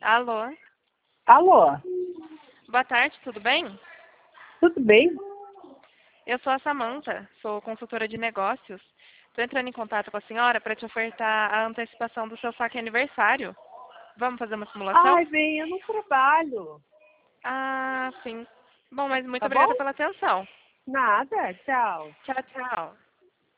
Alô? Alô, Boa tarde, tudo bem? tudo bem? Eu sou a Samanta, sou consultora de negócios. Estou entrando em contato com a senhora para te ofertar a antecipação do seu saque aniversário. Vamos fazer uma simulação? Ai, bem, eu não trabalho, Ah, sim. Bom, mas muito tá bom? obrigada pela atenção. Nada, tchau. Tchau, tchau.